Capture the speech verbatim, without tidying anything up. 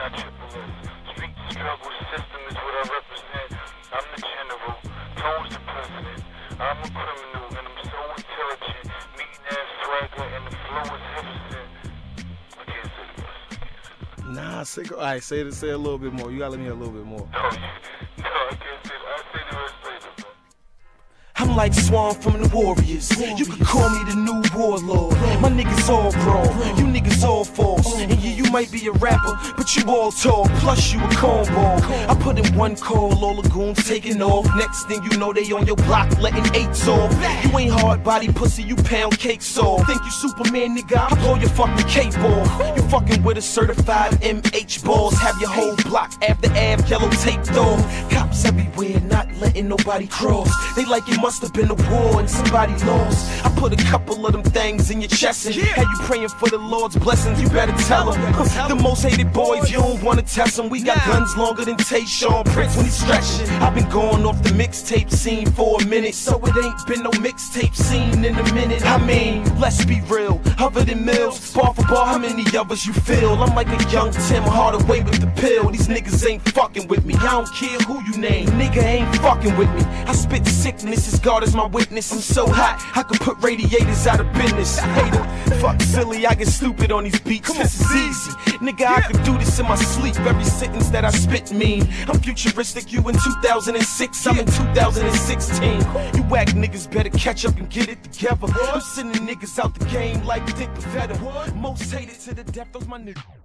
triple S. Street struggle system is what I represent. I'm the general, Tone's the president. I'm a criminal and I'm so intelligent. Meeting that swagger and the flow is hipster. I can't say the rest. I can't say the rest. Nah, say, all right, say it, say it a little bit more. You gotta let me hear a little bit more. No, no, I can't say I'll say the rest later, bro. I'm like Swan from the Warriors. You could call me the new warlord. My niggas all pro, you niggas all false. And yeah, you might be a rapper, but you all tall. Plus you a cornball. I put in one call, all the goons taking off. Next thing you know, they on your block letting eights off. You ain't hard body pussy, you pound cake soft. Think you Superman, nigga? I blow your fucking cape off. You fucking with a certified M H balls. Have your whole block after ab yellow taped off. Cops everywhere, not letting nobody cross. They like it must have been a war and somebody lost. I put a couple of them things in your chest and had you praying for the Lord's blessings. You better tell them. The most hated boys, you don't wanna test them. We got guns longer than Tayshaun Prince when he's stretching. I've been going off the mixtape scene for a minute, so it ain't been no mixtape scene in a minute. I mean, let's be real, other than Mills, bar for bar, how many of us you feel? I'm like a young Tim Hardaway with the pill. These niggas ain't fucking with me. I don't care who you name, nigga ain't fucking with me. I spit sickness, as God is my witness. I'm so hot, I could put radiators out of business. I hate them, fuck silly, I get stupid on these beats. This is easy, nigga, I could do this in my sleep. Every sentence that I spit mean. I'm futuristic, you in two thousand six, I'm in two thousand sixteen. You whack niggas better catch up and get it together. I'm sending niggas out the game like Dick Pavetta. Most hated to the death, those my niggas.